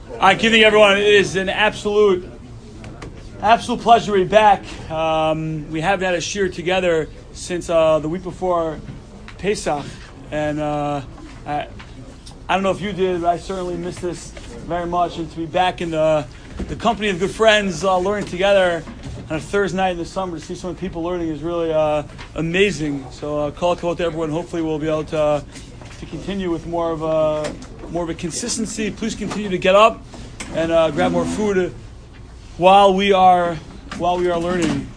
All right, good evening, everyone. It is an absolute pleasure to be back. We haven't had a shiur together since the week before Pesach, and I don't know if you did, but I certainly missed this very much. And to be back in the company of good friends, learning together on a Thursday night in the summer, to see so many people learning is really amazing. So call to everyone. Hopefully, we'll be able to continue with more of a consistency. Please continue to get up and grab more food while we are learning.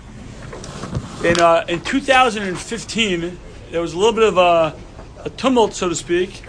In 2015, there was a little bit of a tumult, so to speak.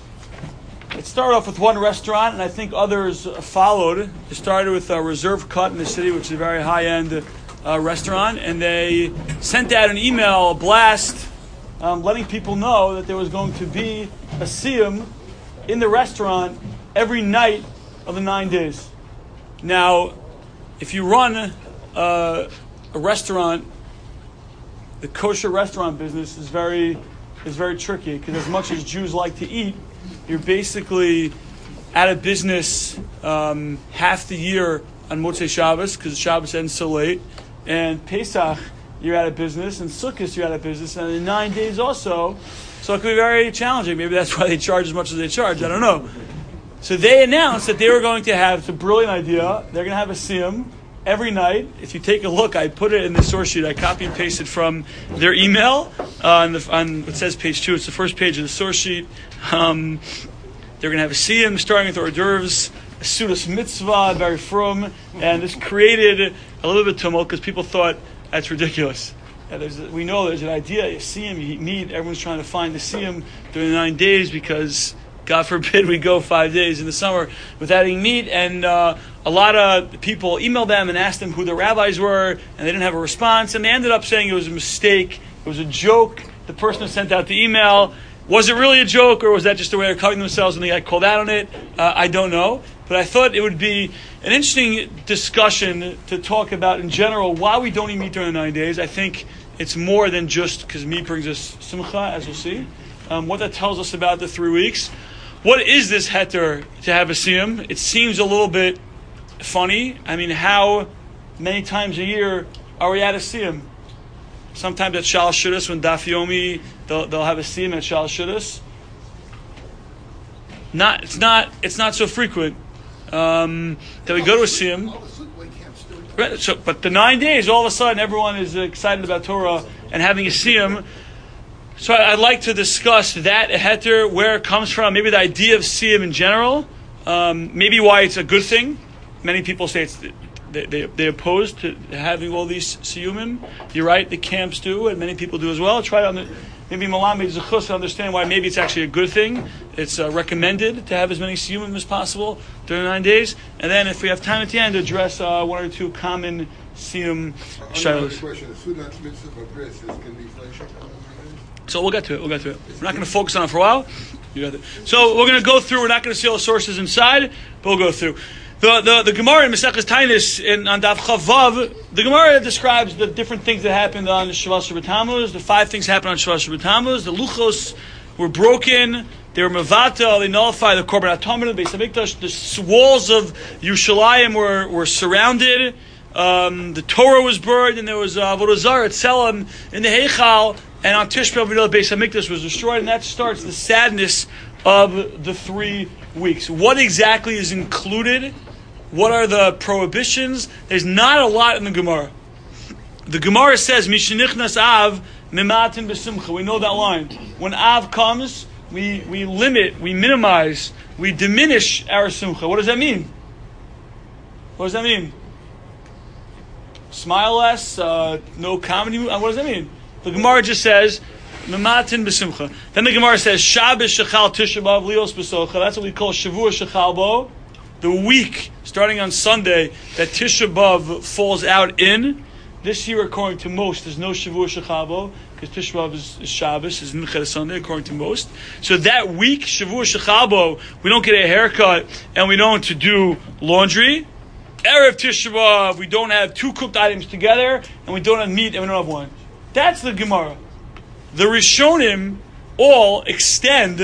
It started off with one restaurant, and I think others followed. It started with a Reserve Cut in the city, which is a very high-end restaurant, and they sent out an email, a blast, letting people know that there was going to be a siyum in the restaurant every night of the 9 days. Now, if you run a restaurant, the kosher restaurant business is very tricky, because as much as Jews like to eat, you're basically out of business half the year on Motzei Shabbos, because Shabbos ends so late, and Pesach you're out of business, and Sukkot you're out of business, and in 9 days also. So it could be very challenging. Maybe that's why they charge as much as they charge. I don't know. So they announced that they were going to have, it's a brilliant idea, they're going to have a siyum every night. If you take a look, I put it in the source sheet. I copy and pasted from their email on it says page 2. It's the first page of the source sheet. They're going to have a siyum starting with hors d'oeuvres, a sudas mitzvah, very frum, and this created a little bit of tumult because people thought that's ridiculous. We know there's an idea. You see him, you eat meat. Everyone's trying to find the siyum during the 9 days because, God forbid, we go 5 days in the summer without eating meat. And a lot of people emailed them and asked them who the rabbis were, and they didn't have a response. And they ended up saying it was a mistake. It was a joke. The person who sent out the email, was it really a joke, or was that just a way of covering themselves and they got called out on it? I don't know. But I thought it would be an interesting discussion to talk about in general why we don't eat meat during the 9 days. I think it's more than just because meat brings us simcha, as we'll see. What that tells us about the 3 weeks. What is this heter to have a siyum? It seems a little bit funny. I mean, how many times a year are we at a siyum? Sometimes at Shal Shudas, when Daf Yomi, they'll have a siyum at Shal Shudas. It's not so frequent that we go to a siyum. Right, so, but the 9 days, all of a sudden, everyone is excited about Torah and having a siyum. So I'd like to discuss that heter, where it comes from, maybe the idea of siyum in general, maybe why it's a good thing. Many people say they oppose to having all these siyumim. You're right, the camps do, and many people do as well. Try to maybe Malam Zechus to understand why maybe it's actually a good thing. It's recommended to have as many siyumim as possible during 9 days. And then if we have time at the end, to address one or two common siyum shilos. So we'll get to it. We're not going to focus on it for a while. So we're going to go through. We're not going to see all the sources inside, but we'll go through. The Gemara in Maseches Taanis on Daf Chavav, the Gemara describes the different things that happened on Shavuos Tammuz. The 5 things happened on Shavuos Tammuz. The luchos were broken. They were mevata. They nullified the Korban Atamid, the Beis Hamikdash. The walls of Yerushalayim were surrounded. The Torah was burned, and there was Avodah Zarah at Selam in the Heichal. And on Tisha B'Av, the Beis Hamikdash was destroyed, and that starts the sadness of the 3 weeks. What exactly is included? What are the prohibitions? There's not a lot in the Gemara. The Gemara says, Mishenichnas Av mimatin b'simcha. We know that line. When Av comes, we limit, we minimize, we diminish our simcha. What does that mean? What does that mean? Smile less, no comedy. What does that mean? The Gemara just says, Mematin b'simcha. Then the Gemara says, Shabbos shechal Tisha B'Av lios b'socha. That's what we call Shavua shechal bo. The week, starting on Sunday, that Tisha B'Av falls out in. This year, according to most, there's no Shavua shechal bo, because Tisha B'Av is Shabbos, is Mincha Sunday, according to most. So that week, Shavua shechal bo, we don't get a haircut, and we don't do laundry. Erev Tisha B'Av, we don't have 2 cooked items together, and we don't have meat, and we don't have wine. That's the Gemara. The Rishonim all extend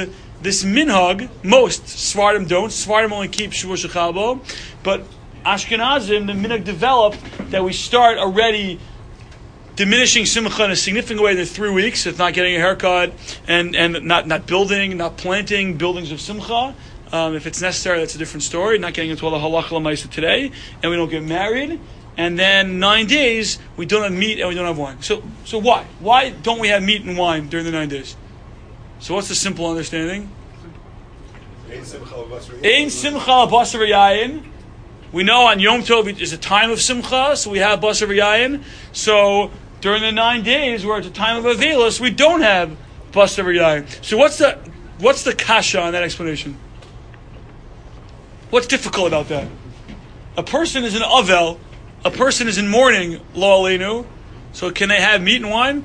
this minhag, most Svardim don't. Svardim only keep Shavuot Shechalbo, but Ashkenazim, the minhag developed that we start already diminishing simcha in a significant way in the 3 weeks, if not getting a haircut and not building, not planting buildings of simcha. If it's necessary, that's a different story. Not getting into all the halacha l'maisa today, and we don't get married. And then 9 days we don't have meat and we don't have wine. So why? Why don't we have meat and wine during the 9 days? So what's the simple understanding? Ein simcha basar v'yayin. We know on Yom Tov is a time of simcha, so we have basar v'yayin. So during the 9 days where it's a time of avelus, we don't have basar v'yayin. So what's the kasha on that explanation? What's difficult about that? A person is an avel. A person is in mourning, lo aleinu. So can they have meat and wine?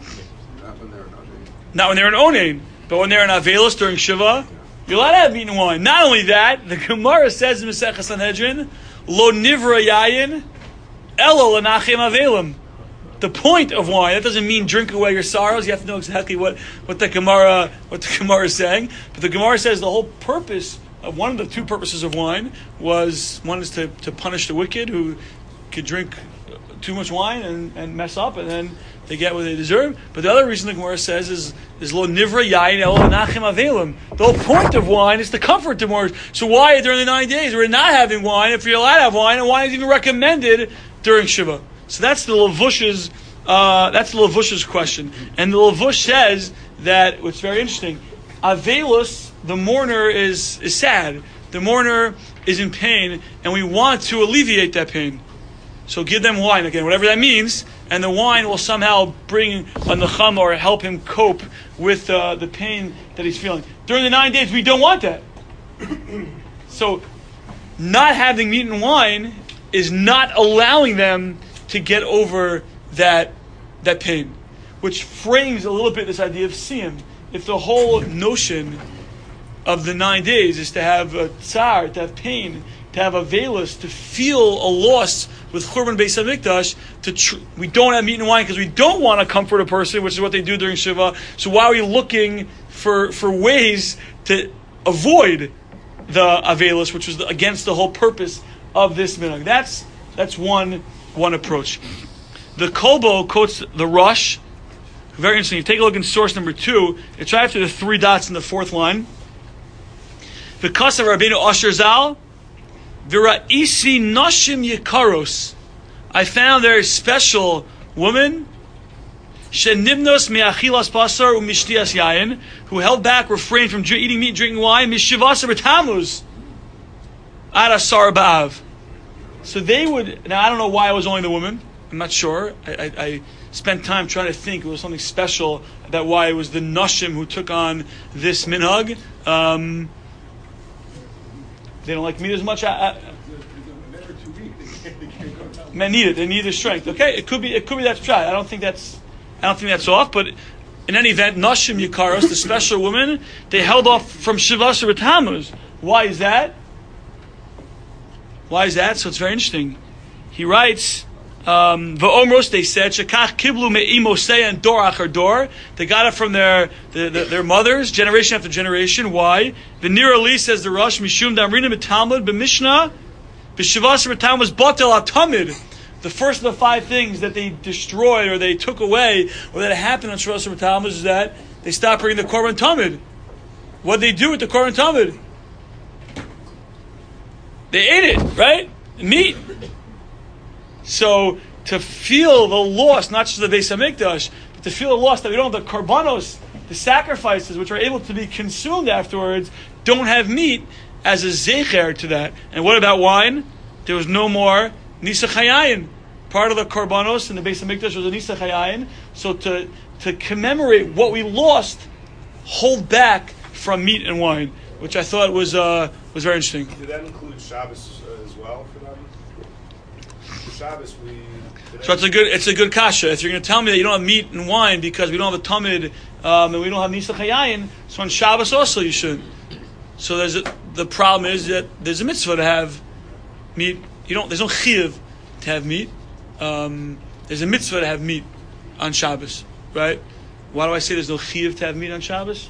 Not when they're in onein. But when they're in avelus during Shiva, you're allowed to have meat and wine. Not only that, the Gemara says in Masechah Sanhedrin, lo nivra yayin, elo lenachem avelim. The point of wine, that doesn't mean drink away your sorrows. You have to know exactly what the Gemara is saying. But the Gemara says the whole purpose of one of the two purposes of wine was, one is to punish the wicked who could drink too much wine and mess up, and then they get what they deserve. But the other reason the Gemara says is lo nivra yayin elo lenachem avelim. The whole point of wine is to comfort the mourners. So why during the 9 days we're not having wine if you're allowed to have wine, and wine is even recommended during Shiva? So that's the Levush's question. And the Levush says that what's very interesting, avelus, the mourner is sad. The mourner is in pain, and we want to alleviate that pain. So give them wine again, whatever that means, and the wine will somehow bring a nechama or help him cope with the pain that he's feeling. During the 9 days, we don't want that. So not having meat and wine is not allowing them to get over that pain, which frames a little bit this idea of siyum. If the whole notion of the 9 days is to have a tsar, to have pain, to have a velus, to feel a loss with Churban Beis Hamikdash, we don't have meat and wine because we don't want to comfort a person, which is what they do during Shiva. So why are we looking for ways to avoid the avelus, which was against the whole purpose of this minhag? That's one approach. The Kolbo quotes the Rush. Very interesting. You take a look in source number 2. It's right after the 3 dots in the 4th line. Because of Rabbeinu Asher Zal, V'ra'isi nashim yikaros, I found there a special woman, shenimnos me'achilas basar u'mishtias yayin, who held back, refrained from eating meat, drinking wine, mishivasa b'tamuz, ad asar ba'av. So they would, now I don't know why it was only the woman, I'm not sure. I spent time trying to think it was something special about why it was the nashim who took on this minhag. They don't like meat as much. Men need it. They need the strength. Okay, it could be that's pshat. I don't think that's off. But in any event, nashim yikaros, the special women, they held off from shivas b'tamuz. Why is that? So it's very interesting. He writes, V'omros, they said, Shekach kiblu me'imosei and dor achar dor. They got it from their mothers, generation after generation. Why? V'nir Ali, says the Rosh, Mishum damrina b'talmud b'mishnah b'shivas b'talmud was batel atamid. The first of the 5 things that they destroyed or they took away or that happened on Shivas b'talmud is that they stopped bringing the korban tamid. What did they do with the korban tamid? They ate it, right? Meat. So to feel the loss, not just the Beis Hamikdash, but to feel the loss that we don't have the korbanos, the sacrifices, which are able to be consumed afterwards, don't have meat as a zecher to that. And what about wine? There was no more nisa chayayin. Part of the korbanos in the Beis Hamikdash was a nisa chayayin. So to commemorate what we lost, hold back from meat and wine, which I thought was very interesting. Did that include Shabbos as well for them? Shabbos, so it's a good kasha. If you're going to tell me that you don't have meat and wine because we don't have a tamid and we don't have nisa chayayin, so on Shabbos also you should. So the problem is that there's a mitzvah to have meat. There's no chiyuv to have meat. There's a mitzvah to have meat on Shabbos, right? Why do I say there's no chiyuv to have meat on Shabbos?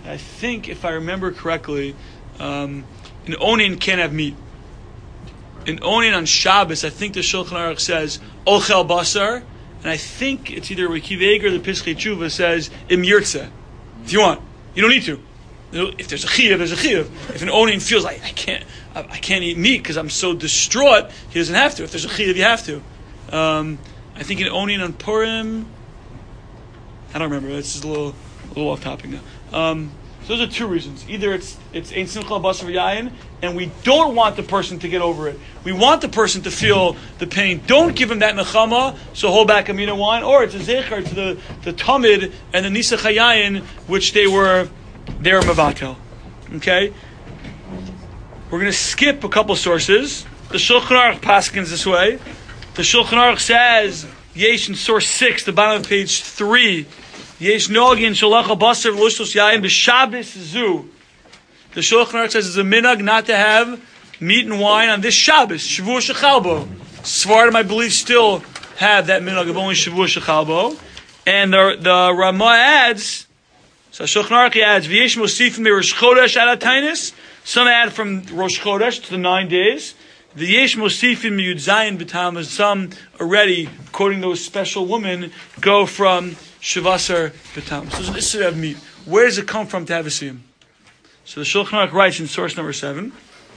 I think, if I remember correctly, an onin can't have meat. An onin on Shabbos, I think the Shulchan Aruch says ochel basar, and I think it's either Rekiv Eiger or the Pischei Tshuva says im yirtzeh. If you want, you don't need to. If there's a chiyuv, there's a chiyuv. If an onin feels like I can't eat meat because I'm so distraught, he doesn't have to. If there's a chiyuv, you have to. I think an onin on Purim, I don't remember. It's just a little off topic now. So those are two reasons. Either it's ein simcha basar v'yayin, and we don't want the person to get over it. We want the person to feel the pain. Don't give him that nechama, so hold back a meat and wine. Or it's a zecher to the tamid and the nisach hayayin, which they were mevatel. Okay? We're going to skip a couple sources. The Shulchan Aruch paskins this way. The Shulchan Aruch says, yesh in source 6, the bottom of page 3, yesh nogin sholach al-basar v'lushtos yayin b'Shabbos zu. The Shulchan Aruch says it's a minhag not to have meat and wine on this Shabbos, Shavua Shechalbo. Sfardim, I believe, still have that minhag of only Shavua Shechalbo. And the Ramah adds, so Shulchan Aruch adds, v'yesh mosifim Rosh Chodesh ad Tainis. Some add from Rosh Chodesh to the 9 days. The Yesh Mosifim Yud Zayin B'Tammuz, some already, quoting those special women, go from Shavasar B'Tammuz. So this is to have meat. Where does it come from to have a siyum? So the Shulchan Aruch writes in source number 7,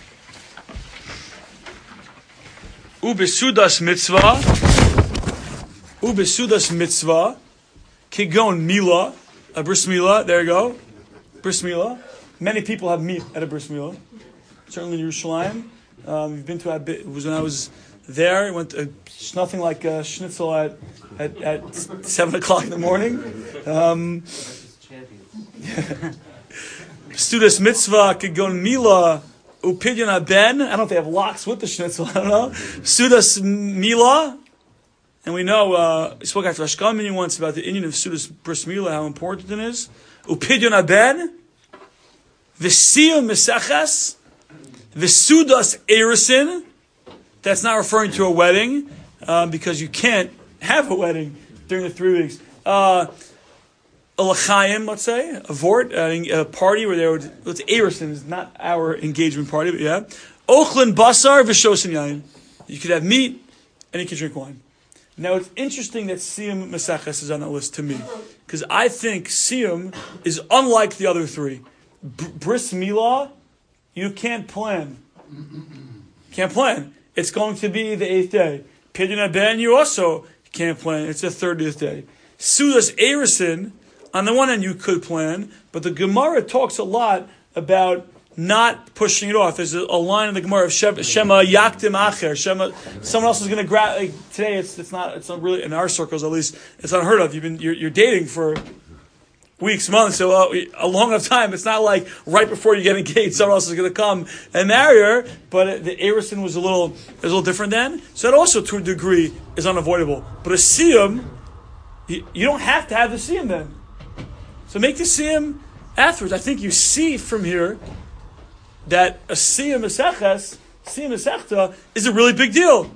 Ubesudas mitzvah, kigon mila, a bris milah, there you go, bris milah. Many people have meat at a bris milah. Certainly in Yerushalayim. We've been to it was when I was there. It went it's nothing like schnitzel at 7:00 in the morning. Studas mitzvah kigon mila upidyon haben. I don't know if they have locks with the schnitzel. I don't know. Studas mila, and we know we spoke after Rosh Hashanah once about the Indian of Studas bris milah, how important it is. Upidyon haben, v'siyum mesachas. V'sudas erisin, that's not referring to a wedding, because you can't have a wedding during the 3 weeks. A l'chaim, let's say, a vort, a party where they would, it's erisin, it's not our engagement party, but yeah. Ochlin basar v'shosin yayin. You could have meat, and you could drink wine. Now it's interesting that siyum mesachas is on the list to me, because I think siyum is unlike the other three. Bris milah, you can't plan. Can't plan. It's going to be the 8th day. Pidyon haben, you also can't plan. It's the 30th day. Sudas erisin, on the one hand you could plan, but the Gemara talks a lot about not pushing it off. There's a line in the Gemara of Shema yaktim acher. Shema, someone else is going to grab. Like, today it's not really in our circles at least. It's unheard of. You're dating for weeks, months, so a long enough time. It's not like right before you get engaged, someone else is going to come and marry her. But the erisin was a little different then. So that also, to a degree, is unavoidable. But a siyum, you don't have to have the siyum then. So make the siyum afterwards. I think you see from here that a siyum mesechta, is a really big deal.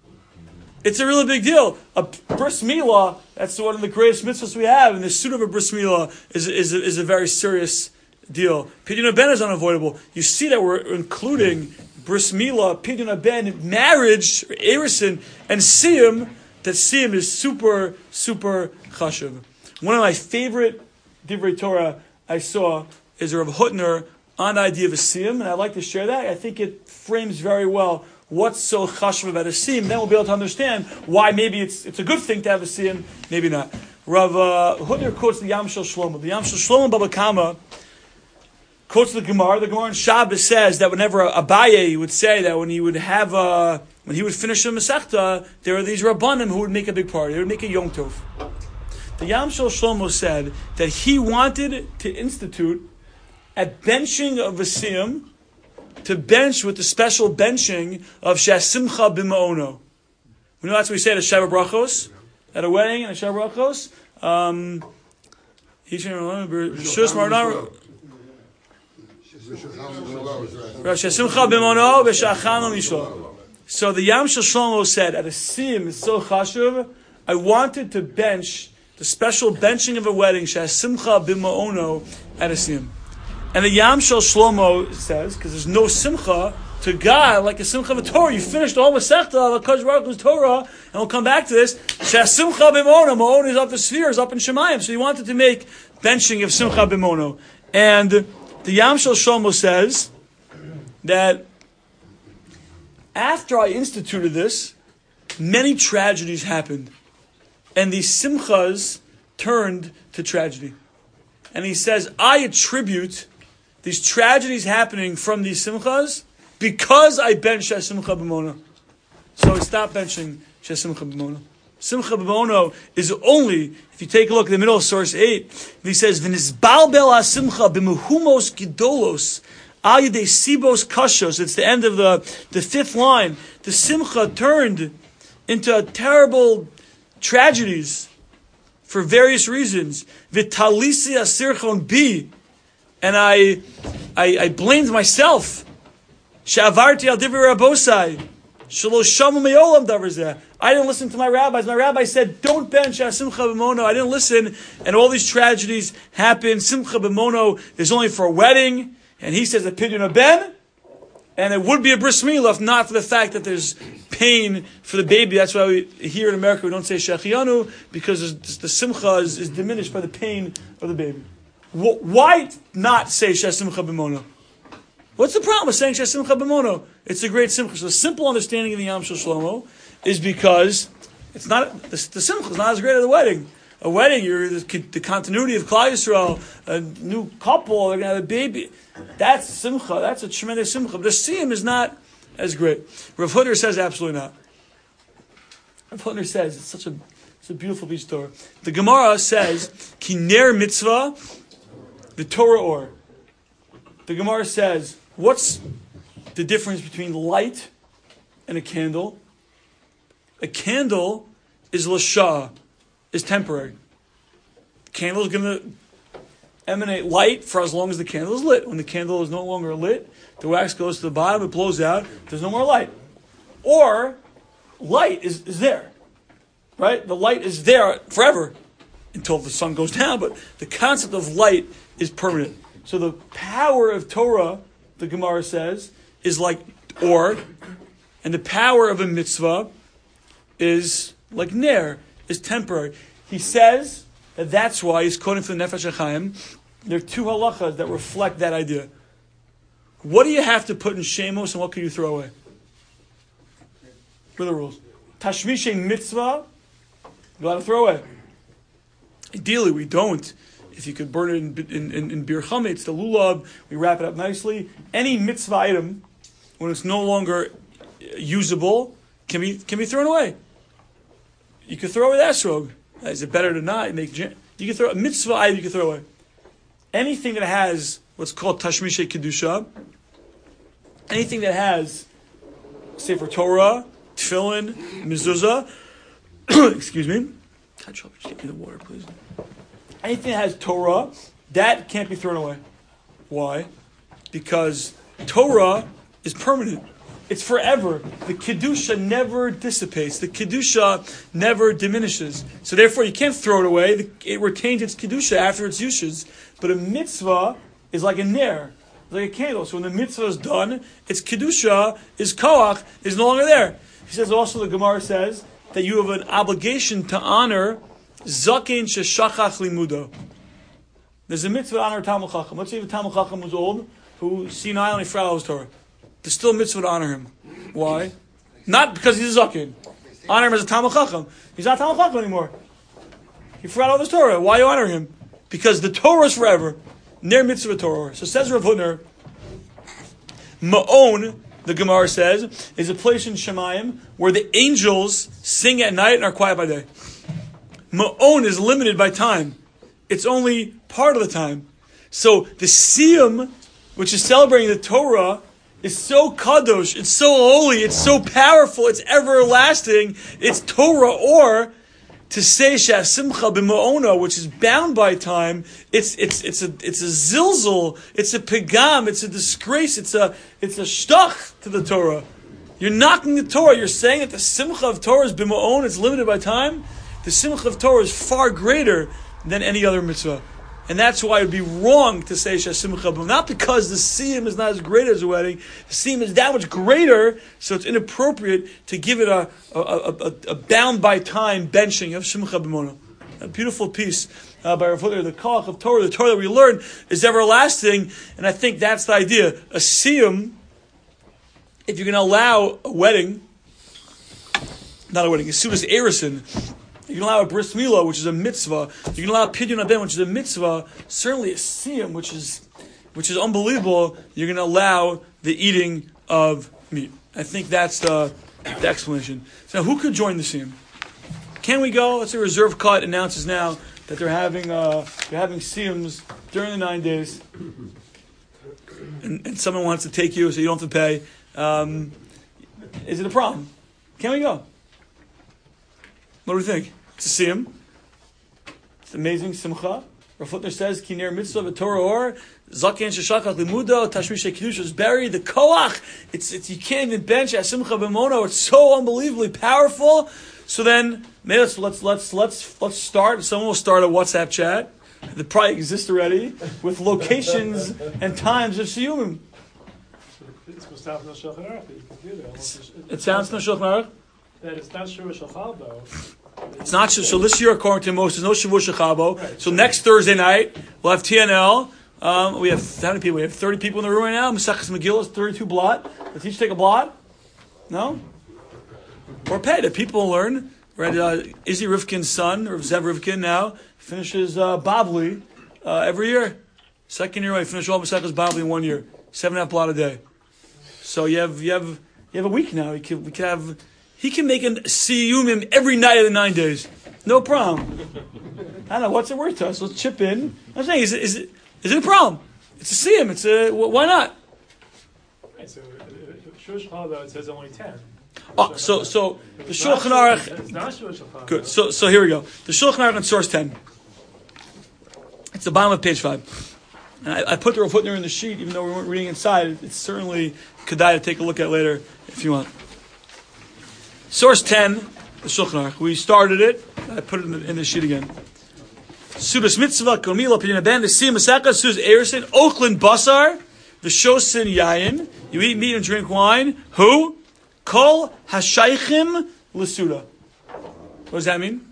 It's a really big deal. A bris milah, that's one of the greatest mitzvahs we have, and the suit of a bris milah is a very serious deal. Pidyon haben is unavoidable. You see that we're including bris milah, pidyon haben, marriage, erisin, and siyum. That siyum is super, super chashuv. One of my favorite divrei Torah I saw is Rav Hutner on the idea of a siyum, and I'd like to share that. I think it frames very well what's so chashuv about a siyum. Then we'll be able to understand why maybe it's a good thing to have a siyum, maybe not. Rav Hutner quotes the Yam Shel Shlomo. The Yam Shel Shlomo Baba Kama quotes the Gemara. The Gemara in Shabbos says that whenever Abaye would say that when he would finish a Masechta, there are these Rabbanim who would make a big party. They would make a Yom Tov. The Yam Shel Shlomo said that he wanted to institute at benching of a siyum, to bench with the special benching of Shasimcha b'ma'ono. We know that's what we say at a Sheva Brachos, at a wedding and a Sheva Brachos. So the Yam Shel Shlomo said, at a siyum is so chashuv, I wanted to bench the special benching of a wedding, Shasimcha b'ma'ono, at a siyum. And the Yam Shel Shlomo says, because there's no simcha to God like a simcha of a Torah. You finished all Masechta of HaKadosh Baruch Hu's Torah, and we'll come back to this. Simcha b'mono. Ma'on is up the spheres, up in Shemayim. So he wanted to make benching of simcha b'mono. And the Yam Shel Shlomo says that after I instituted this, many tragedies happened. And these simchas turned to tragedy. And he says, I attribute these tragedies happening from these simchas because I bench Simcha b'mono. So I stopped benching Simcha b'mono. Simcha b'mono is only, if you take a look at the middle of source 8, he says, V'nizbalbel ha-simcha b'mehumos gidolos al yedei sibos kashos. It's the end of the fifth line. The simcha turned into terrible tragedies for various reasons. V'talisi asirchon bi. And I blamed myself. She'avarti al divrei rabosai. Shelo shamu me'olam davar zeh. I didn't listen to my rabbis. My rabbi said, don't bench Simcha b'mono. I didn't listen. And all these tragedies happened. Simcha b'mono is only for a wedding. And he says a pidyon ben. And it would be a bris milah if not for the fact that there's pain for the baby. That's why here in America we don't say shechianu, because the simcha is diminished by the pain of the baby. Why not say simcha b'mono? What's the problem with saying simcha b'mono? It's a great simcha. So the simple understanding of the Yam Shel Shlomo is because it's not the simcha is not as great as the wedding. A wedding, you're the continuity of Klal Yisrael, a new couple, they're going to have a baby. That's simcha. That's a tremendous simcha. But the siyum is not as great. Rav Hutner says absolutely not. Rav Hutner says it's a beautiful piece of Torah. The Gemara says ki ner mitzvah, the Torah or. The Gemara says, what's the difference between light and a candle? A candle is l'shah, is temporary. Candle is going to emanate light for as long as the candle is lit. When the candle is no longer lit, the wax goes to the bottom, it blows out, there's no more light. Or, light is there. Right? The light is there forever until the sun goes down, but the concept of light is permanent. So the power of Torah, the Gemara says, is like or, and the power of a mitzvah is like ner, is temporary. He says that that's why he's quoting from the Nefesh HaChaim. There are two halachas that reflect that idea. What do you have to put in shemos and what can you throw away? What are the rules? Tashmishe mitzvah, you got to throw away. Ideally, we don't. If you could burn it in bir chametz, the lulav, we wrap it up nicely. Any mitzvah item, when it's no longer usable, can be thrown away. You could throw away the esrog. Is it better to not make? You can throw a mitzvah item. You can throw away anything that has what's called tashmishe kedusha. Anything that has Sefer Torah, tefillin, mezuzah. Excuse me. Just give me the water, please. Anything that has Torah, that can't be thrown away. Why? Because Torah is permanent. It's forever. The Kedusha never dissipates. The Kedusha never diminishes. So therefore, you can't throw it away. It retains its Kedusha after its usage. But a mitzvah is like a ner, like a candle. So when the mitzvah is done, its Kedusha, its koach, is no longer there. He says also, the Gemara says, that you have an obligation to honor Zaken sheshachach limudo. There's a mitzvah to honor Talmud Chacham. Let's say if a Talmud Chacham was old, who senile and he forgot all his Torah. There's still a mitzvah to honor him. Why? Not because he's a Zaken. Honor him as a Talmud Chacham. He's not Talmud Chacham anymore. He forgot all his Torah. Why you honor him? Because the Torah is forever. Ner mitzvah Torah. So says Rav Hutner, Ma'on, the Gemara says, is a place in Shemayim where the angels sing at night and are quiet by day. Ma'on is limited by time. It's only part of the time. So the Siyum, which is celebrating the Torah, is so kadosh, it's so holy, it's so powerful, it's everlasting, it's Torah, or to say Simcha b'ma'ona, which is bound by time, it's a zilzul, it's a pegam, it's a disgrace, it's a shtach to the Torah. You're knocking the Torah. You're saying that the Simcha of Torah is b'ma'on, it's limited by time. The Simcha of Torah is far greater than any other mitzvah. And that's why it would be wrong to say Shasimcha B'Mona. Not because the siyum is not as great as a wedding. The siyum is that much greater, so it's inappropriate to give it a bound by time benching of Shimcha B'Mona. A beautiful piece by Rav Hutner. The Koach of Torah, the Torah that we learn, is everlasting, and I think that's the idea. A siyum, if you're going to allow a wedding, not a wedding, a Sudas Erison, you can allow a bris milah, which is a mitzvah. You can allow pidyon haben, which is a mitzvah. Certainly a siyum, which is unbelievable. You're going to allow the eating of meat. I think that's the explanation. So now, who could join the siyum? Can we go? Let's say Reserve Cut announces now that they're having siyums during the 9 days, and someone wants to take you, so you don't have to pay. Is it a problem? Can we go? What do we think? It's a siyum. It's amazing simcha. Rav Hutner says, "Kiner mitzvah v'torah or zaken sheshachach limudo tashmish kedusha is buried." The koach, it's you can't even bench a simcha b'mono. It's so unbelievably powerful. So then, maybe let's start. Someone will start a WhatsApp chat that probably exists already with locations and times of siyumim. It's Mustafa no Shulchan Aruch. It sounds no Shulchan Aruch. That it's not Shavuot Shachal though. It's not so. This year, according to most, there's no Shavuot Shechabo. Right. So next Thursday night we'll have TNL. We have how many people? We have 30 people in the room right now. Maseches Megillah is 32 blot. Let's each take a blot. No, or pay. The people learn. Right? Izzy Rivkin's son, or Zev Rivkin, now finishes Bavli every year. Second year, I finish all Maseches Bavli in 1 year. 7.5 blot a day. So you have a week now. We could have. He can make a siyumim every night of the 9 days. No problem. I don't know, what's it worth to us? Let's chip in. I'm saying, is it a problem? It's a siyum. Why not? Right, so Shavuot Shachal though, it says only 10. Oh, so the Shulchan Aruch. It's not Shavuot Shachal. Good. So here we go. The Shulchan Aruch on source 10. It's the bottom of page 5. And I put the Rav Hutner in the sheet, even though we weren't reading inside. It's certainly kedai to take a look at later if you want. Source 10, the Shulchan Aruch. We started it. I put it in the sheet again. Sudas mitzvah, komila, pidyon haben, the siyum masaka, sudas erison, ochlin basar, the shosin yayin. You eat meat and drink wine. Who? Kol hashaychim l'suda. What does that mean?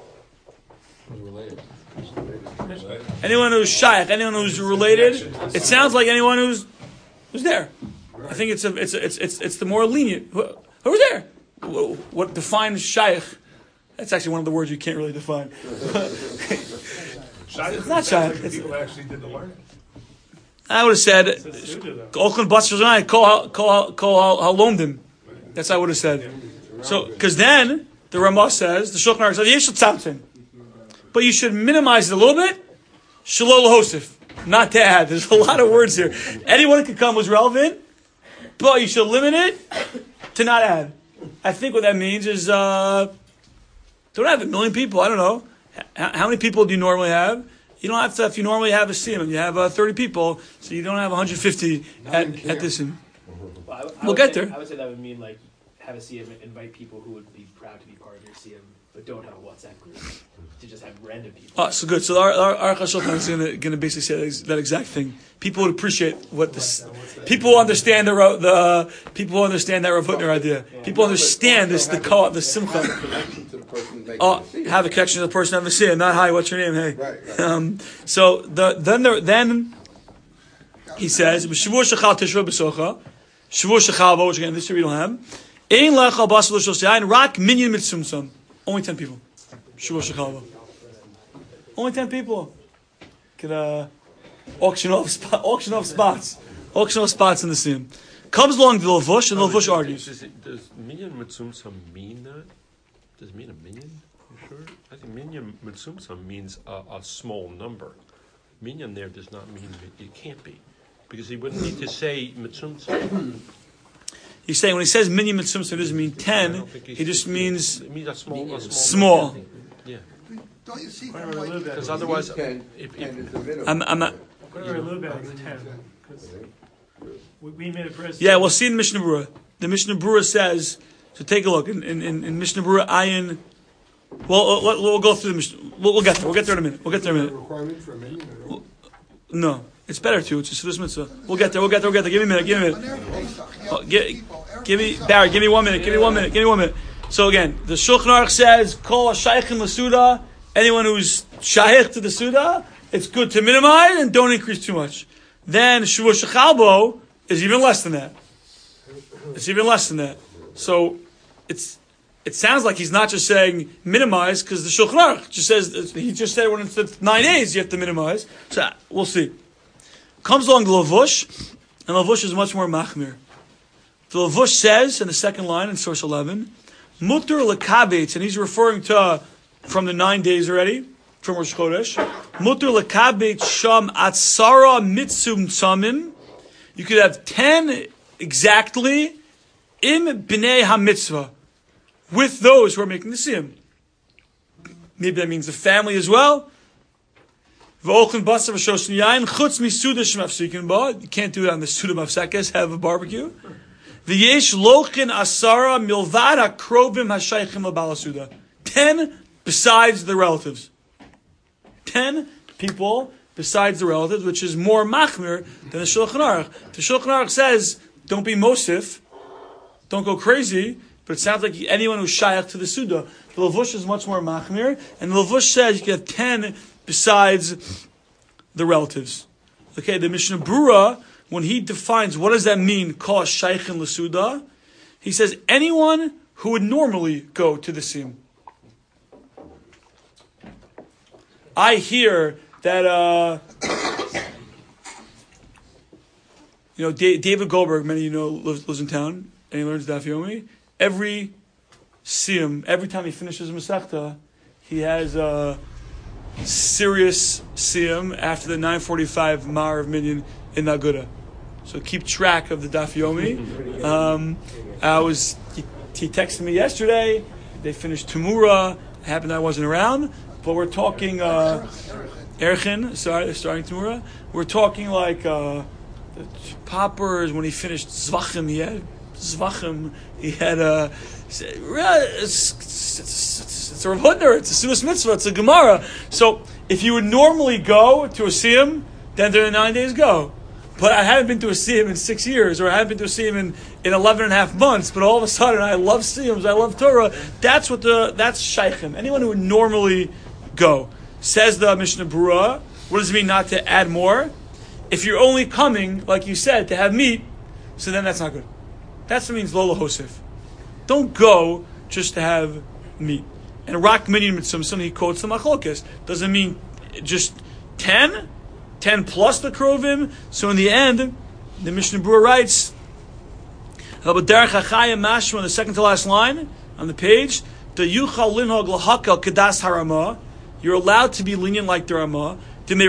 Anyone who's shaykh, anyone who's related. It sounds like anyone who's there. I think it's the more lenient. Who's there? What defines shaykh? That's actually one of the words you can't really define. It's not shaykh. People actually did the learning. I would have said Ochlin Basar Kol Halomdim. That's what I would have said. So, because then the Ramah says the Shulchan Aruch says Yesh Tzamtzim, but you should minimize it a little bit. Shalol Hosef, not to add. There's a lot of words here. Anyone who could come was relevant, but you should limit it to not add. I think what that means is don't have 1 million people. I don't know. How many people do you normally have? You don't have to. If you normally have a siyum, and you have 30 people, so you don't have 150 at this. Well, we'll get there. I would say that would mean like have a siyum, invite people who would be proud to be part of your siyum, but don't have a WhatsApp group to just have random people. Oh, so good. So our Shulchan is going to basically say that exact thing. People would appreciate what this. People will understand the people will understand that Rav Hutner idea. People understand this the simcha. Oh, have a connection to the person having a siyum. Not hi. What's your name? Hey. Right. So then he says Shavuot Shechal Tishra B'Socha Shavuot Shechal, which again this year we don't have. Ein Lechal Basar L'Shosyayin Rak Minyan Mitzumtzum. Only 10 people. Shavuot Shechal. Only 10 people. Could auction off spots. Auction off spots in the siyum. Comes along the Levush, and the Levush argues. Does minyan mitzumtzum mean that? Does it mean a minyan? You sure? I think minyan mitzumtzum means a small number. Minyan there does not mean it can't be, because he wouldn't need to say mitzumtzum. He's saying when he says minyan mitzumtzum, it doesn't mean 10. He just means it means a small. Small. Yeah. Don't you see? Because otherwise, I'm not. Whatever a little bit is 10. Because we made a bris. Yeah, we'll see in Mishnah Berurah. The Mishnah Berurah says. So take a look in Mishnah Berurah Ayin. Well, we'll go through the Mishnah. We'll get there. We'll get there in a minute. Requirement for a minyan? No, it's better to. It's a Sudas Mitzvah. We'll get there. Give me a minute. Give me, Barry, give me 1 minute. Give me 1 minute. So again, the Shulchan Aruch says, Kol HaShaychim LaSuda, anyone who's shaykh to the Suda, it's good to minimize and don't increase too much. Then Shavuot Shechalbo is even less than that. So it sounds like he's not just saying minimize, because the Shulchan Aruch just says, he just said when it's 9 days you have to minimize. So we'll see. Comes along the Lavush, and Lavush is much more machmir. The Lavush says in the second line in source 11, Mutter lekabetz, and he's referring to from the 9 days already, from Rosh Chodesh. Mutter lekabetz sham atzara mitzum tzamim. You could have 10 exactly im b'nei ha-mitzvah, with those who are making the siyum. Maybe that means the family as well. V'ochen basar v'shoshen yayin chutz misuda shemafsikin ba. You can't do it on the suda mafsekes, have a barbecue. V'yesh lochin asara milvad ha-krovim ha-shaychim l'balasuda. 10 besides the relatives. 10 people besides the relatives, which is more machmir than the Shulchan Aruch. The Shulchan Aruch says, don't be mosif, don't go crazy, but it sounds like anyone who's shayach to the Suda. The Lavush is much more machmir, and the Lavush says you can have 10 besides the relatives. Okay, the Mishnah Brura, when he defines what does that mean, kol shaychin l'suda, he says anyone who would normally go to the siyum. I hear that, David Goldberg, many of you know, lives in town, and he learns Daf Yomi. Every siyum, every time he finishes Masechta, he has a serious siyum after the 9:45 Mar of Minyan in Naguda. So keep track of the Daf Yomi. He texted me yesterday. They finished Tumura. It happened I wasn't around, but we're talking Erchin. Starting Tumura. We're talking like the Poppers when he finished Zvachim. He had Zvachim. He had it's a Rav Hutner, it's a Sudas Mitzvah, it's a Gemara. So if you would normally go to a Siyum, then during the 9 days go. But I haven't been to a Siyum in 6 years, or I haven't been to a Siyum in 11 and a half months, but all of a sudden I love Siyums, I love Torah. That's Shaychim. Anyone who would normally go. Says the Mishnah Brura, what does it mean not to add more? If you're only coming, like you said, to have meat, so then that's not good. That's what means Lola Hosef. Don't go just to have meat. And Rak Minyan Mitzum, he quotes the Machlokes. Doesn't mean just 10 plus the Krovim. So in the end, the Mishnah Brura writes, Derech HaChayim Mashma, on the second to last line on the page, the Yuchal Linhog Lahakal Kedas Harama, you're allowed to be lenient like the Ramah. The 9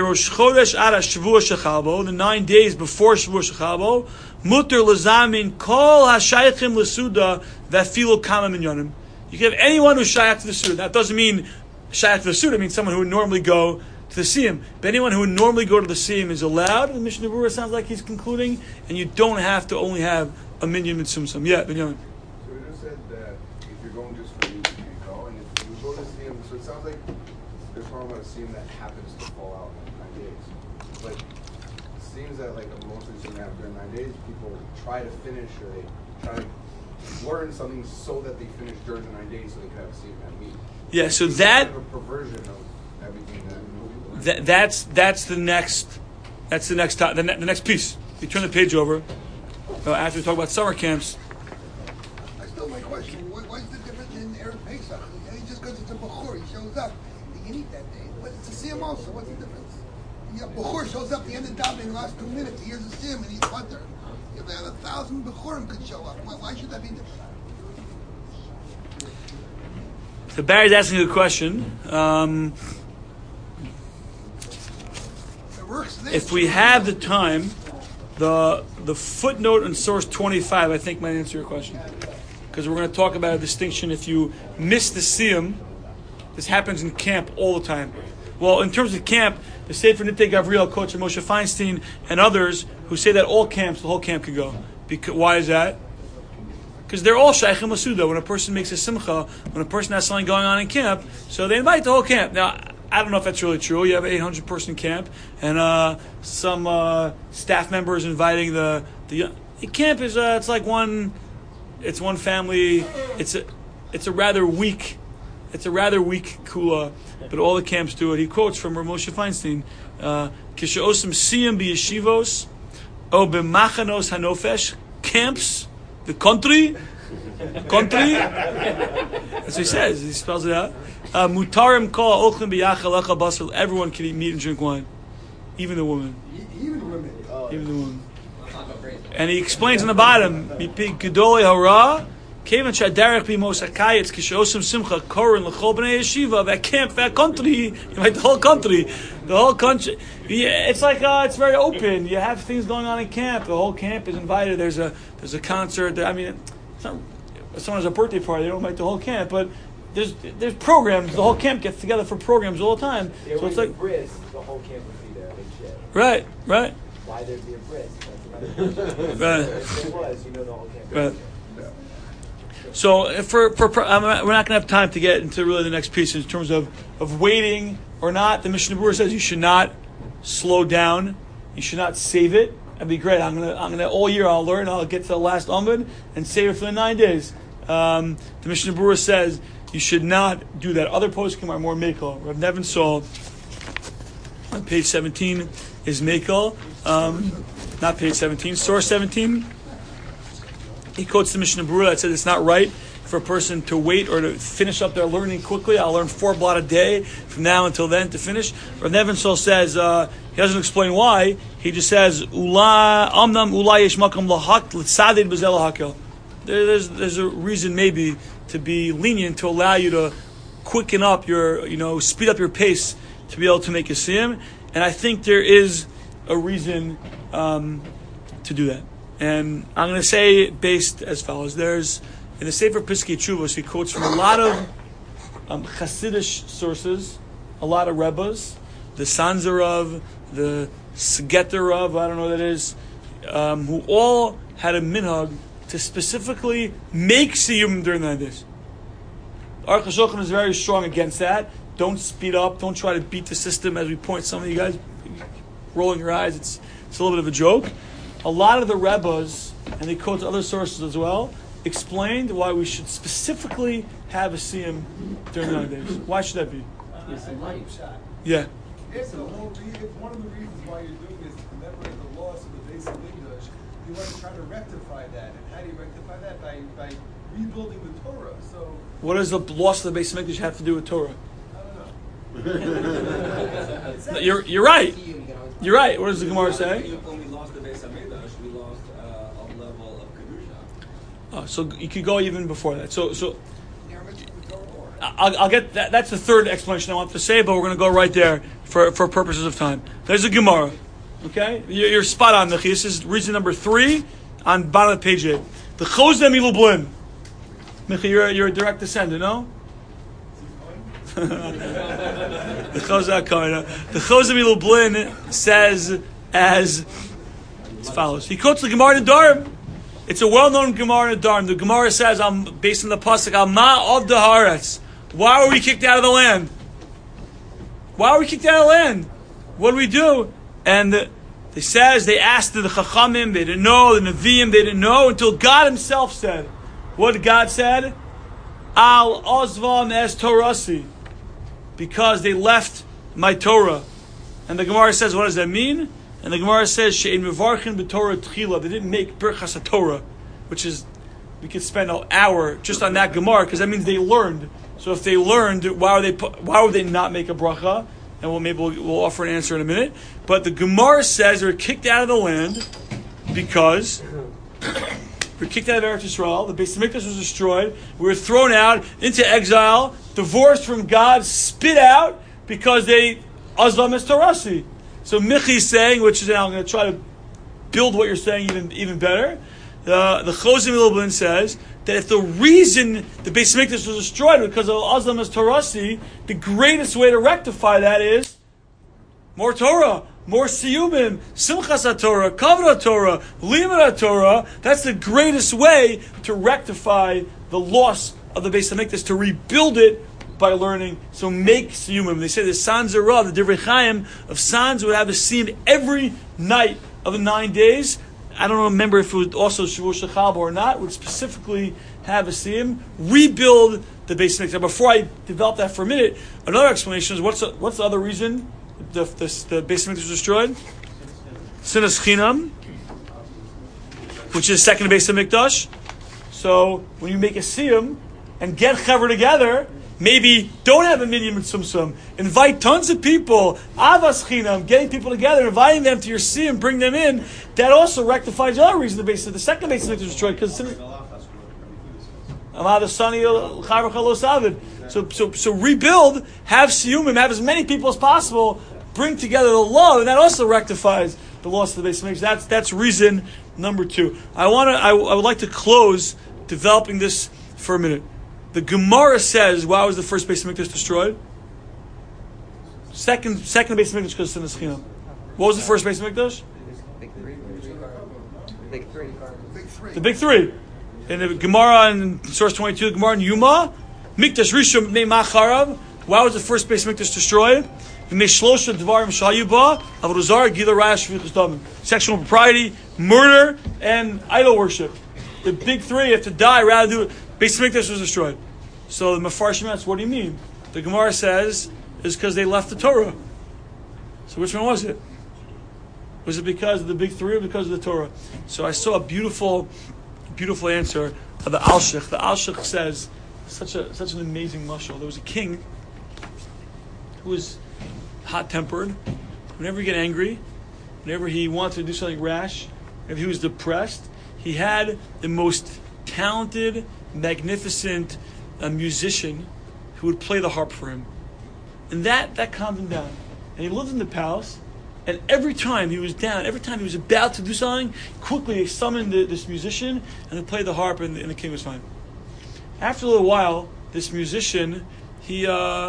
days before Shavuot Shechabo, Mutter Lazamin Kol HaShaychim L'Suda V'Afilo Kama Minyanim. You can have anyone who's shayach to the Suda. That doesn't mean shayach to the Suda, it means someone who would normally go to the Siyum. But anyone who would normally go to the Siyum is allowed. The Mishnah Brura sounds like he's concluding, and you don't have to only have a minyan mitzumsum. Yeah, Binyamin. So we just said that if you're going just for you, you go, and if you go to Siyum, so it sounds like they're talking about a Siyum that happens to fall out in 9 days. But it seems that like most of the Siyum happen during 9 days, people try to finish, or they try to learn something so that they finish during the 9 days so they can have a Siyum and meet. Yeah, so that kind of a perversion of everything that's the next the next piece. You turn the page over after we talk about summer camps. I still my question. What's the difference in Erev Pesach? Just because it's a Bechor, he shows up, he can eat that day. But it's a Siyum also. What's the difference? Bechor shows up at the end of davening in the last 2 minutes. He hears a Siyum and he's butter. If they have 1,000 Bechorim could show up, why should that be different? So Barry's asking a question. If we have the time, the footnote in source 25, I think, might answer your question. Because we're going to talk about a distinction. If you miss the Siyum, this happens in camp all the time. Well, in terms of camp, the Sefer Nitei Gavriel, Coach Moshe Feinstein, and others who say that all camps, the whole camp could go. Why is that? Because they're all Shaychim L'Suda. When a person makes a simcha, when a person has something going on in camp, so they invite the whole camp. Now, I don't know if that's really true. You have an 800-person camp, and some staff members inviting the camp is it's like one family. It's a rather weak kula, but all the camps do it. He quotes from Rav Moshe Feinstein, "Kisheosim siyam b'yeshivos o b'machanos hanofesh camps, the country." That's what he says. He spells it out. Mutarim kol ochlim b'yachal echal basar. Everyone can eat meat and drink wine, even the woman. Even women. Even the woman. And he explains on the bottom, "Mipi gedolei hara, kevan shadarech b'mos hakayetz kishosim simcha korin l'chol b'nei yeshiva." That camp, that country, like the whole country. It's like it's very open. You have things going on in camp. The whole camp is invited. There's a concert. I mean, it's not. If someone has a birthday party, they don't invite the whole camp, but there's programs. The whole camp gets together for programs all the time. So it's like bris, the whole camp would be there. Right. Why there'd be a bris? Right. If there was, the whole camp. Right. So we're not going to have time to get into really the next piece in terms of waiting or not. The Mishnah Berurah says you should not slow down. You should not save it. That'd be great. I'm gonna all year I'll learn. I'll get to the last Amud and save it for the 9 days. The Mishnah Berurah says you should not do that. Other poskim are more mekel. Rav Nevin Saul on page 17 is mekel. Not page 17, source 17. He quotes the Mishnah Berurah that says it's not right for a person to wait or to finish up their learning quickly. I'll learn 4 blot a day from now until then to finish. Rav Nevin Saul says he doesn't explain why. He just says amnam ulay yesh makam lahak l'tzadid b'zel hakel. There's a reason maybe to be lenient, to allow you to quicken up your speed up your pace to be able to make a siyum. And I think there is a reason to do that. And I'm going to say based as follows. There's, in the Sefer Piskei Teshuvos, he quotes from a lot of Hasidic sources, a lot of Rebbes, the Sanzerov, the Sgeterov, I don't know what that is, who all had a minhag to specifically make siyum during the 9 days. Aruch HaShulchan is very strong against that. Don't speed up. Don't try to beat the system. As we point, some of you guys rolling your eyes. It's a little bit of a joke. A lot of the Rebbes, and they quote other sources as well, explained why we should specifically have a siyum during the 9 days. Why should that be? Yeah. It's one of the reasons why you're doing this to commemorate the loss of the base of English. You want to try to rectify that. And how do you rectify that? By rebuilding the Torah. So what does the loss of the Beis Hamikdash have to do with Torah? I don't know. You're right. You're right. What does the Gemara say? When we lost the Beis Hamikdash, we lost a level of kedusha. So you could go even before that. So I'll get that. That's the third explanation I want to say, but we're going to go right there for purposes of time. There's a Gemara. Okay, you're spot on, Michi. This is reason number 3 on bottom of page 8. The Chozeh Milublin. Michi, you're a direct descendant, no? The Chozeh Milublin says as follows. He quotes the Gemara in Nedarim. It's a well-known Gemara in Nedarim. The Gemara says, based on the pasuk, "Alma of the Haaretz." Why were we kicked out of the land? Why were we kicked out of the land? What do we do? And they asked the Chachamim, they didn't know, the Nevi'im, they didn't know, until God himself said. What did God said? Al Ozvam es Torasi. Because they left my Torah. And the Gemara says, what does that mean? And the Gemara says, She'en mevarchin b'Torah tchila. They didn't make Birchas HaTorah, which is, we could spend an hour just on that Gemara, because that means they learned. So if they learned, why would they not make a bracha? And we'll offer an answer in a minute. But the Gemara says they were kicked out of the land because we were kicked out of Eretz Yisrael. The Beis Hamikdash was destroyed. We were thrown out into exile, divorced from God, spit out because they Azlam es Torasi. So Michi is saying, which is now I'm going to try to build what you're saying even better. The Chozeh Milublin says that if the reason the Beis Hamikdash was destroyed because of Azlam es Torasi, the greatest way to rectify that is more Torah, more Siyumim, Simchas HaTorah, Kavod HaTorah, Limud HaTorah. That's the greatest way to rectify the loss of the Beis Hamikdash, to rebuild it by learning. So make siyumim. They say the San Zerah, the Divrei Chaim of Sans would have a siyum every night of the 9 days. I don't remember if it was also Shavuot Shechab or not. Would specifically have a siyum, rebuild the Beis Hamikdash. Before I develop that for a minute, another explanation is what's the other reason the Beis Hamikdash was destroyed? Sinas Chinam, which is second Beis Hamikdash. So when you make a siyum and get chaver together, maybe don't have a minyan mitzumsum. Invite tons of people. Avas chinam, getting people together, inviting them to your siyum, bring them in. That also rectifies the other reason the second Beis Hamikdash was destroyed because so rebuild, have siyumim, have as many people as possible, bring together the love, and that also rectifies the loss of the Beis Hamikdash. That's reason number 2. I would like to close developing this for a minute. The Gemara says, why was the first Beis Hamikdash destroyed? Second Beis Hamikdash because of Sinas Chinam. What was the first Beis Hamikdash? The big three. In the Gemara in source 22, Gemara in Yuma, Mikdash Rishon Bnei Macharav. Why was the first Beis Hamikdash destroyed? Sexual impropriety, murder, and idol worship. The big three have to die rather do it. Beis Hamikdash was destroyed. So the Mefarshim asks, what do you mean? The Gemara says it's because they left the Torah. So which one was it? Was it because of the big three or because of the Torah? So I saw a beautiful answer of the Alshich. The Alshich says such an amazing mashal. There was a king who was hot-tempered. Whenever he got angry, whenever he wanted to do something rash, if he was depressed, he had the most talented, magnificent musician who would play the harp for him. And that calmed him down. And he lived in the palace, and every time he was down, every time he was about to do something, quickly they summoned this musician, and they played the harp, and the king was fine. After a little while, this musician, he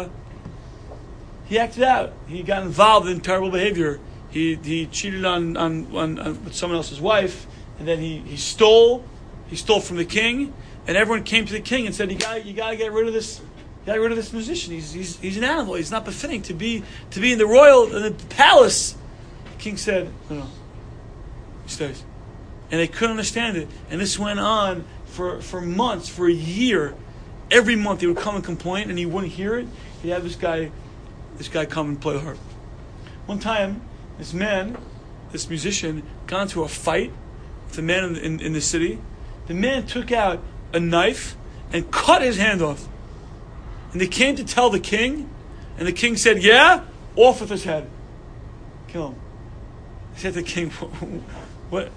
acted out. He got involved in terrible behavior. He cheated on with someone else's wife, and then he stole from the king, and everyone came to the king and said, you gotta get rid of this. You gotta get rid of this musician. He's an animal. He's not befitting to be in the palace. The king said, no, he stays. And they couldn't understand it. And this went on for months, for a year. Every month they would come and complain, and he wouldn't hear it. He'd have this guy come and play the harp. One time, this musician, got into a fight with a man in the city. The man took out a knife and cut his hand off. And they came to tell the king, and the king said, yeah, off with his head. Kill him. He said to the king, what?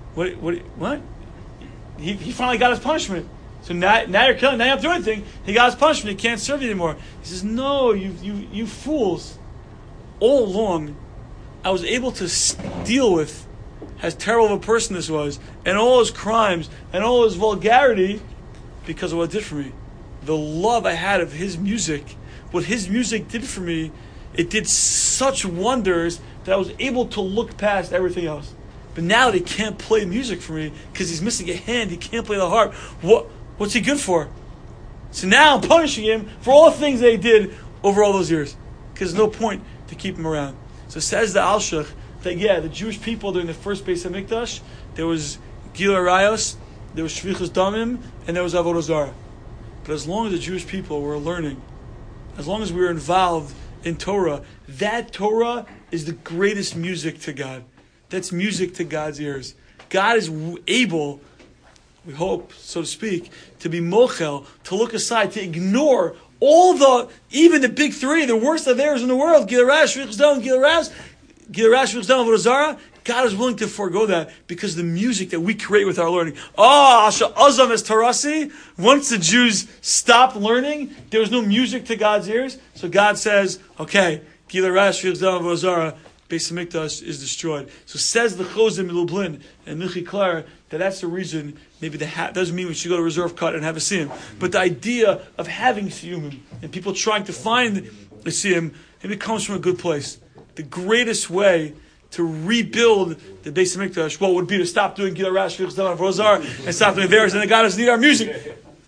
He finally got his punishment. So now you're killing, now you don't have to do anything. He got his punishment, he can't serve you anymore. He says, no, you fools. All along, I was able to deal with how terrible of a person this was, and all his crimes, and all his vulgarity, because of what it did for me. The love I had of his music, what his music did for me, it did such wonders that I was able to look past everything else. But now he can't play music for me because he's missing a hand, he can't play the harp. What's he good for? So now I'm punishing him for all the things that he did over all those years. Because there's no point to keep him around. So says the Alshich that the Jewish people during the first Beis Hamikdash, there was Gil Arayos, there was Shvichas Damim, and there was Avodah Zarah. But as long as the Jewish people were learning, as long as we were involved in Torah, that Torah is the greatest music to God. That's music to God's ears. God is able, we hope, so to speak, to be mochel, to look aside, to ignore even the big three, the worst of theirs in the world, Gil Arash, Shvichas Damim, Avodah Zarah. God is willing to forego that because of the music that we create with our learning. Asha Azam es Tarasi. Once the Jews stopped learning, there was no music to God's ears. So God says, okay, Gil Arash, Shvichas Damim, Avodah Zarah, Beis Hamikdash is destroyed. So says the Chozim Lublin and Michi Klar that's the reason. Maybe doesn't mean we should go to reserve cut and have a siyum, but the idea of having siyumim and people trying to find a siyum, maybe it comes from a good place. The greatest way to rebuild the Beis Hamikdash, would be to stop doing Gil Arash, Shvichas Damim, Avodah Zarah, and stop doing theirs, and the God doesn't need our music.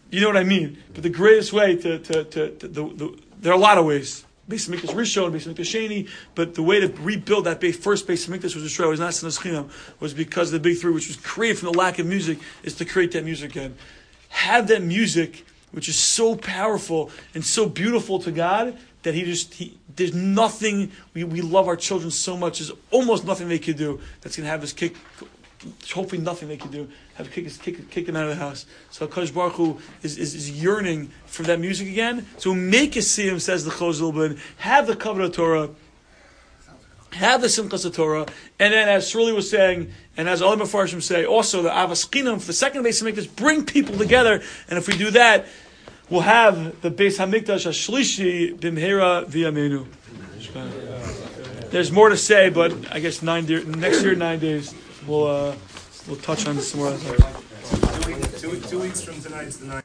You know what I mean? But the greatest way there are a lot of ways. Beis Hamikdash Rishon, Beis Hamikdash Sheni, but the way to rebuild that first Beis Hamikdash was destroyed, was not Sinas Chinam, was because the big three, which was created from the lack of music, is to create that music again. Have that music, which is so powerful and so beautiful to God, that there's nothing, we love our children so much, there's almost nothing they could do that's going to have us kick, hopefully nothing they could do, have kick them out of the house. So HaKadosh Baruch Hu is yearning for that music again. So make us see him, says the Chos Lubin, have the Kavod Torah, have the Simchas Torah, and then as Shirley was saying, and as all the Mefarshim say, also the Avas Chinam, for the second Beis Hamikdash, bring people together, and if we do that, we'll have the Beis Hamikdash Hashlishi Bimhera V'Yameinu. There's more to say, but I guess next year, 9 days, we'll touch on this some more. 2 weeks from tonight's the 9th.